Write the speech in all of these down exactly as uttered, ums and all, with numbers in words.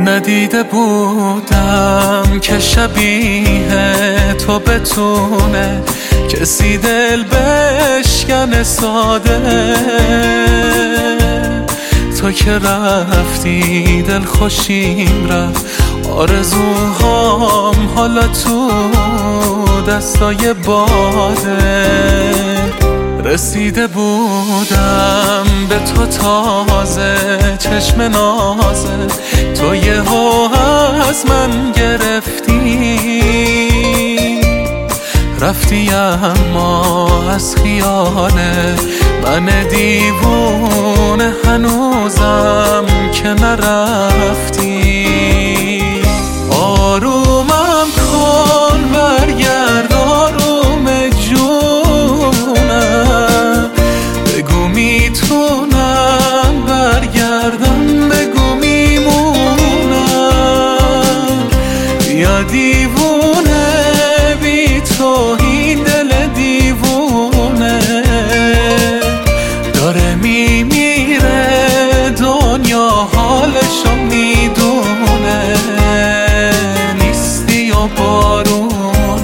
ندیده بودم که شبیه تو بتونه کسی دل بشکنه ساده. تو که رفتی دل خوشیم رفت، آرزوهام حالا تو دستای باده. رسیده بودم به تو تازه، چشم نازه تو یهو از من گرفتی. رفتی اما از خیال من دیوونه هنوزم که نرفتی. آرومم کن برگرد آروم جونم، بگو میتونم برگردم، بگو میمونم. بیا دیوونه بی تو این دل دیوونه داره میمیره، دنیا حالشو میدونه. نیستی و بارونه.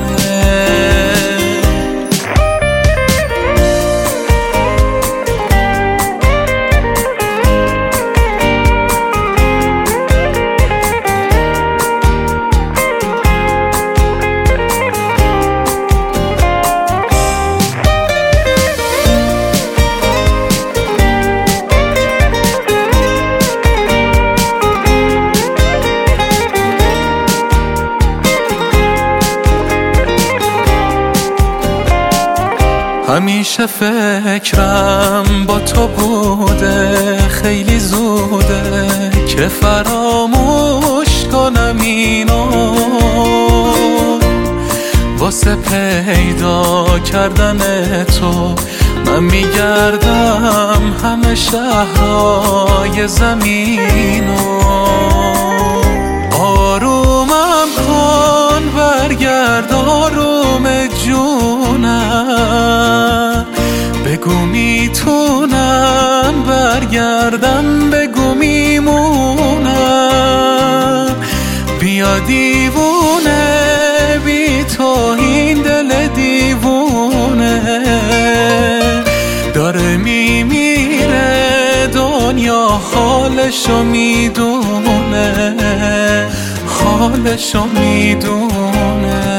همیشه فکرم با تو بوده، خیلی زوده که فراموش کنم اینو. واسه پیدا کردن تو من میگردم همه شهرهای زمینو. آرومم کن برگرد آروم جونم، بگو میتونم برگردم، بگو میمونم. بیا دیوونه بی تو این دل دیوونه داره میمیره، دنیا حالشو میدونه، حالشو میدونه.